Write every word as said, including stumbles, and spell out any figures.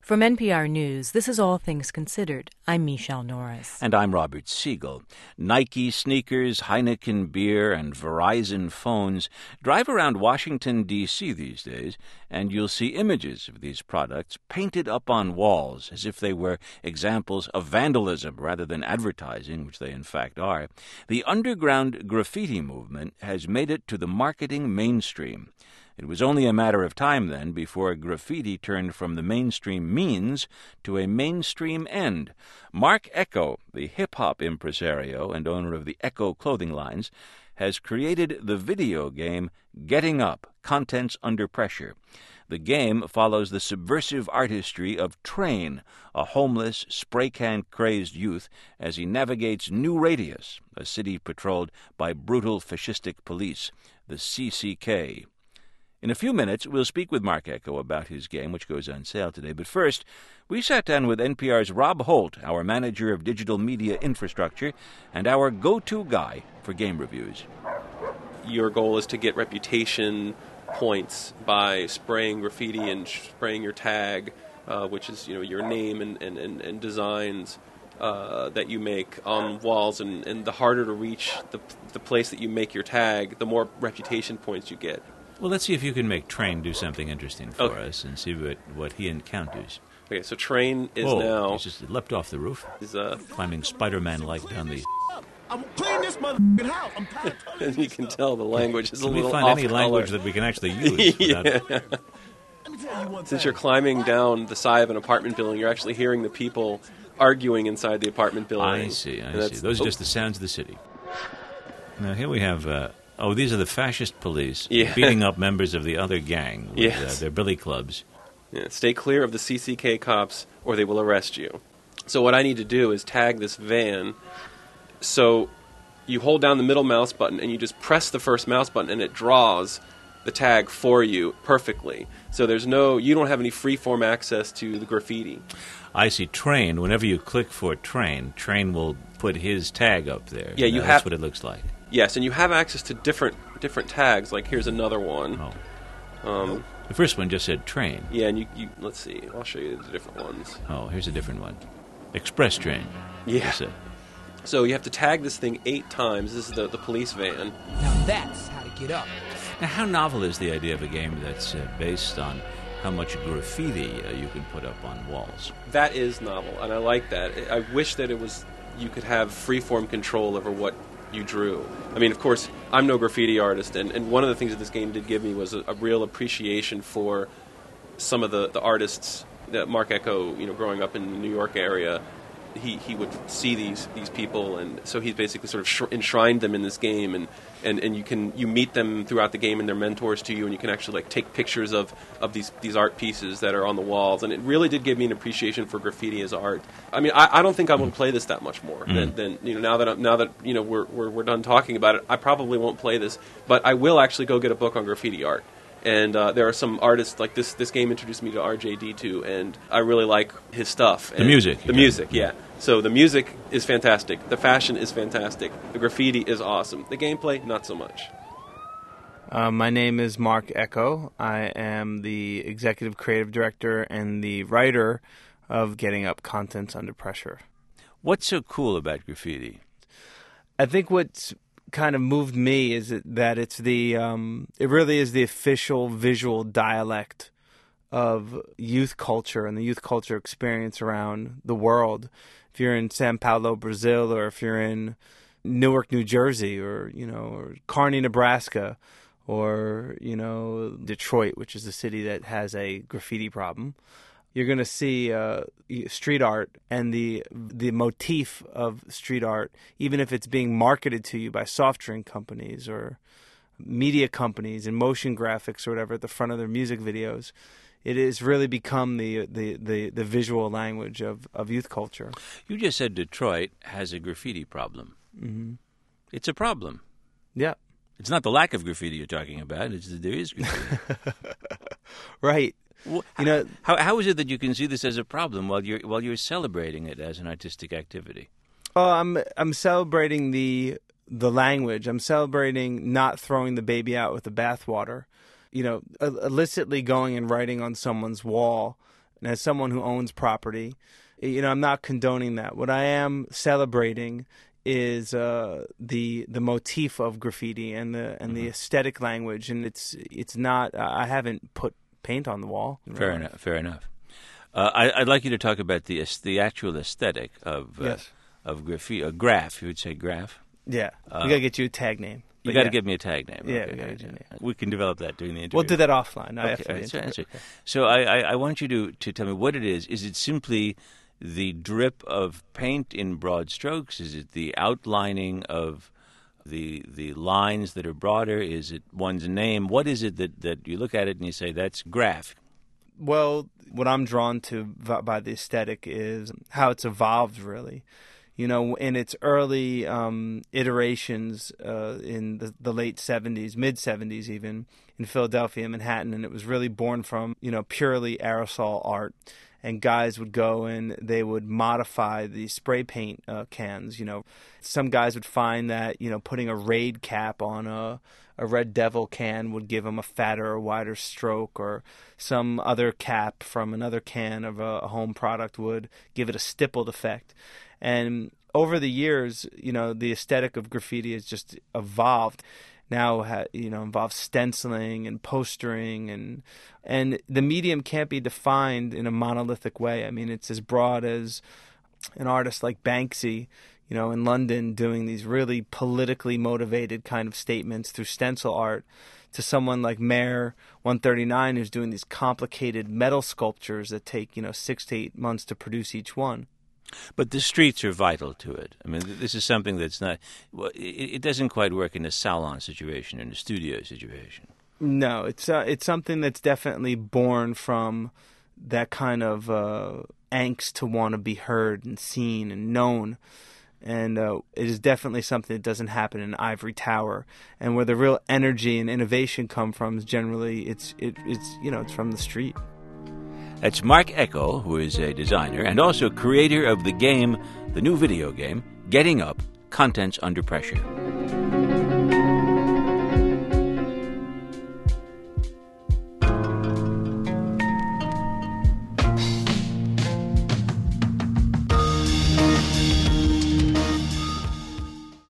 From N P R News, this is All Things Considered. I'm Michelle Norris. And I'm Robert Siegel. Nike sneakers, Heineken beer, and Verizon phones drive around Washington, D C these days, and you'll see images of these products painted up on walls as if they were examples of vandalism rather than advertising, which they in fact are. The underground graffiti movement has made it to the marketing mainstream. It was only a matter of time, then, before graffiti turned from the mainstream means to a mainstream end. Marc Ecko, the hip-hop impresario and owner of the Ecko clothing lines, has created the video game Getting Up, Contents Under Pressure. The game follows the subversive artistry of Train, a homeless, spray-can-crazed youth, as he navigates New Radius, a city patrolled by brutal fascistic police, the C C K. In a few minutes, we'll speak with Marc Ecko about his game, which goes on sale today. But first, we sat down with N P R's Rob Holt, our manager of digital media infrastructure, and our go-to guy for game reviews. Your goal is to get reputation points by spraying graffiti and spraying your tag, uh, which is you know your name and, and, and, and designs uh, that you make on walls. And, and the harder to reach the, the place that you make your tag, the more reputation points you get. Well, let's see if you can make Train do something interesting for okay. us and see what, what he encounters. Okay, so Train is Whoa, now... He's just leapt off the roof. He's uh, climbing Spider-Man-like down the... I'm cleaning this motherfucking house. I'm tired of and you can tell the language is a can little we find off any color. language that we can actually use? yeah. Without... Let me tell you one Since thing. you're climbing down the side of an apartment building, you're actually hearing the people arguing inside the apartment building. I see, I And see. Those are oh, just the sounds of the city. Now, here we have... Uh, oh, these are the fascist police Yeah. beating up members of the other gang with Yes. uh, their billy clubs. Yeah, stay clear of the C C K cops or they will arrest you. So what I need to do is tag this van. So you hold down the middle mouse button and you just press the first mouse button and it draws the tag for you perfectly. So there's no, you don't have any free-form access to the graffiti. I see. Train, whenever you click for Train, Train will put his tag up there. Yeah, you Now, have- That's what it looks like. Yes, and you have access to different different tags. Like here's another one. Oh. Um, The first one just said Train. yeah, and you, you let's see. I'll show you the different ones. Oh, here's a different one. Express Train. Yeah. That's it. So you have to tag this thing eight times. This is the, the police van. Now that's how to get up. Now, how novel is the idea of a game that's uh, based on how much graffiti uh, you can put up on walls? That is novel, and I like that. I wish that it was you could have free-form control over what you drew. I mean, of course, I'm no graffiti artist, and, and one of the things that this game did give me was a, a real appreciation for some of the, the artists that Marc Ecko, you know, growing up in the New York area, he, he would see these these people, and so he's basically sort of sh- enshrined them in this game, and, and, and you can you meet them throughout the game, and they're mentors to you, and you can actually like take pictures of, of these these art pieces that are on the walls, and it really did give me an appreciation for graffiti as art. I mean, I, I don't think I would play this that much more. Mm. Than, than you know now that I'm, now that you know we're, we're we're done talking about it, I probably won't play this, but I will actually go get a book on graffiti art. And uh, there are some artists, like this This game introduced me to R J D two, and I really like his stuff. The music. The music, yeah. So the music is fantastic. The fashion is fantastic. The graffiti is awesome. The gameplay, not so much. Uh, my name is Marc Ecko. I am the executive creative director and the writer of Getting Up, Contents Under Pressure. What's so cool about graffiti? I think what's kind of moved me is it, that it's the um, it really is the official visual dialect of youth culture and the youth culture experience around the world. If you're in Sao Paulo, Brazil, or if you're in Newark, New Jersey, or you know, or Kearney, Nebraska, or you know, Detroit, which is the city that has a graffiti problem, you're going to see uh, street art and the the motif of street art, even if it's being marketed to you by soft drink companies or media companies and motion graphics or whatever at the front of their music videos. It has really become the the, the, the visual language of, of youth culture. You just said Detroit has a graffiti problem. Mm-hmm. It's a problem. Yeah. It's not the lack of graffiti you're talking about. It's that there is graffiti. Right. Well, you know, how how is it that you can see this as a problem while you're while you're celebrating it as an artistic activity? Oh, I'm I'm celebrating the the language. I'm celebrating not throwing the baby out with the bathwater. You know, illicitly going and writing on someone's wall And as someone who owns property, you know, I'm not condoning that. What I am celebrating is uh, the the motif of graffiti and the and mm-hmm. the aesthetic language, and it's it's not. Uh, I haven't put paint on the wall. Fair really. enough. Fair enough. Uh, I, I'd like you to talk about the the actual aesthetic of uh, yes. of graffiti. A graph, you would say graph. Yeah, uh, we gotta get you a tag name. You got to yeah. give me a tag name. Yeah, okay. we, gotta get you a name. we can develop that during the interview. We'll do that offline. Okay, after the right, so, interview. okay. so I, I, I want you to, to tell me what it is. Is it simply the drip of paint in broad strokes? Is it the outlining of the the lines that are broader? Is it one's name? What is it that, that you look at it and you say, that's graph? Well, what I'm drawn to by the aesthetic is how it's evolved, really. You know, in its early um, iterations uh, in the, the late seventies, mid-seventies even, in Philadelphia, Manhattan, and it was really born from, you know, purely aerosol art. And guys would go and they would modify the spray paint uh, cans. You know, some guys would find that, you know, putting a Raid cap on a, a Red Devil can would give them a fatter or wider stroke, or some other cap from another can of a, a home product would give it a stippled effect. And over the years, you know, the aesthetic of graffiti has just evolved. Now, you know, involves stenciling and postering, and and the medium can't be defined in a monolithic way. I mean, it's as broad as an artist like Banksy, you know, in London, doing these really politically motivated kind of statements through stencil art, to someone like Mayor one thirty-nine, who's doing these complicated metal sculptures that take, you know, six to eight months to produce each one. But the streets are vital to it. I mean, this is something that's not. Well, it, it doesn't quite work in a salon situation, in a studio situation. No, it's uh, it's something that's definitely born from that kind of uh, angst to want to be heard and seen and known, and uh, it is definitely something that doesn't happen in an ivory tower. And where the real energy and innovation come from is generally it's it, it's you know it's from the street. That's Mark Ecko, who is a designer and also creator of the game, the new video game, Getting Up, Contents Under Pressure.